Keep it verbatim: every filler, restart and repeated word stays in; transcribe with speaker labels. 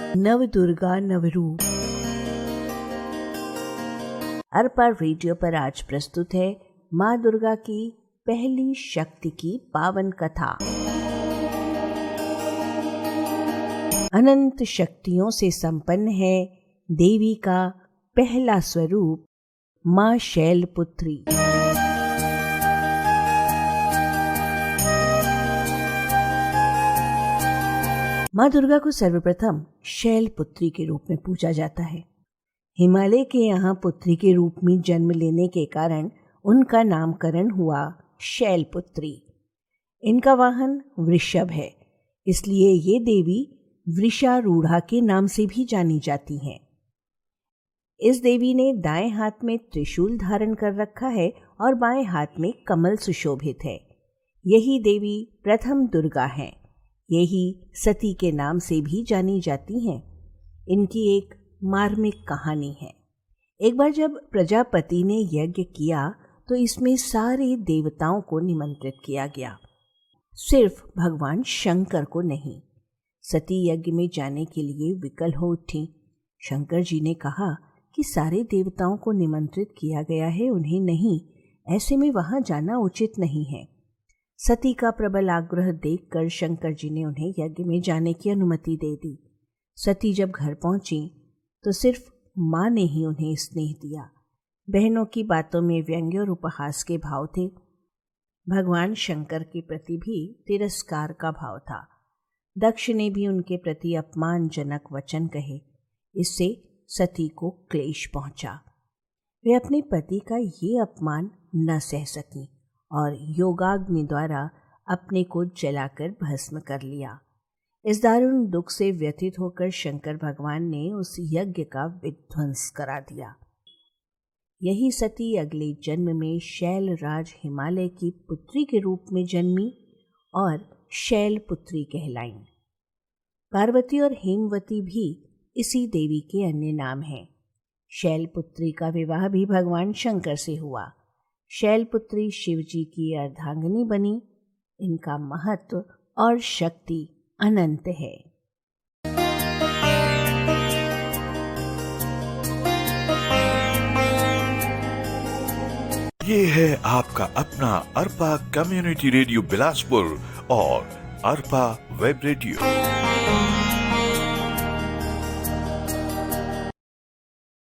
Speaker 1: नव दुर्गा नवरूप। अर्पा रेडियो पर आज प्रस्तुत है माँ दुर्गा की पहली शक्ति की पावन कथा। अनंत शक्तियों से संपन्न है देवी का पहला स्वरूप माँ शैलपुत्री। माँ दुर्गा को सर्वप्रथम शैलपुत्री के रूप में पूजा जाता है। हिमालय के यहाँ पुत्री के रूप में जन्म लेने के कारण उनका नामकरण हुआ शैलपुत्री। इनका वाहन वृषभ है, इसलिए ये देवी वृषारूढ़ा के नाम से भी जानी जाती हैं। इस देवी ने दाएं हाथ में त्रिशूल धारण कर रखा है और बाएं हाथ में कमल सुशोभित है। यही देवी प्रथम दुर्गा हैं। यही सती के नाम से भी जानी जाती हैं। इनकी एक मार्मिक कहानी है। एक बार जब प्रजापति ने यज्ञ किया तो इसमें सारे देवताओं को निमंत्रित किया गया, सिर्फ भगवान शंकर को नहीं। सती यज्ञ में जाने के लिए विकल हो उठी। शंकर जी ने कहा कि सारे देवताओं को निमंत्रित किया गया है, उन्हें नहीं, ऐसे में वहां जाना उचित नहीं है। सती का प्रबल आग्रह देखकर शंकर जी ने उन्हें यज्ञ में जाने की अनुमति दे दी। सती जब घर पहुंची तो सिर्फ माँ ने ही उन्हें स्नेह दिया। बहनों की बातों में व्यंग्य और उपहास के भाव थे। भगवान शंकर के प्रति भी तिरस्कार का भाव था। दक्ष ने भी उनके प्रति अपमानजनक वचन कहे। इससे सती को क्लेश पहुंचा। वे अपने पति का ये अपमान न सह सकी और योगाग्नि द्वारा अपने को जलाकर भस्म कर लिया। इस दारुण दुख से व्यथित होकर शंकर भगवान ने उस यज्ञ का विध्वंस करा दिया। यही सती अगले जन्म में शैलराज हिमालय की पुत्री के रूप में जन्मी और शैलपुत्री कहलाईं। पार्वती और हेमवती भी इसी देवी के अन्य नाम हैं। शैलपुत्री का विवाह भी भगवान शंकर से हुआ। शैलपुत्री शिवजी की अर्धांगिनी बनी। इनका महत्व और शक्ति अनंत है।
Speaker 2: ये है आपका अपना अर्पा कम्युनिटी रेडियो बिलासपुर और अर्पा वेब रेडियो।